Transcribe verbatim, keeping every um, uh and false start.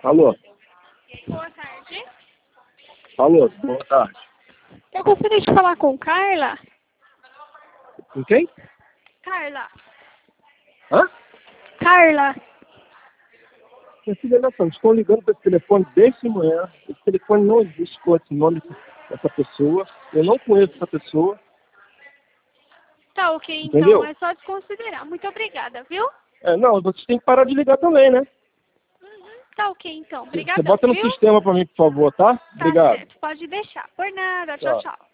Alô? Boa tarde. Alô, boa tarde. Eu gostaria de falar com Carla. Com quem? Carla. Hã? Carla. Minha filha, olha só, estou ligando para esse telefone desde de manhã. Esse telefone não existe com esse nome dessa pessoa. Eu não conheço essa pessoa. Tá ok, então. Entendeu? É só desconsiderar. Muito obrigada, viu? É, não, você tem que parar de ligar também, né? Uhum. Tá ok, então. Você Obrigadão, bota no viu? sistema para mim, por favor, tá? Tá Obrigado. certo. Pode deixar. Por nada. Tchau, Tchau. tchau.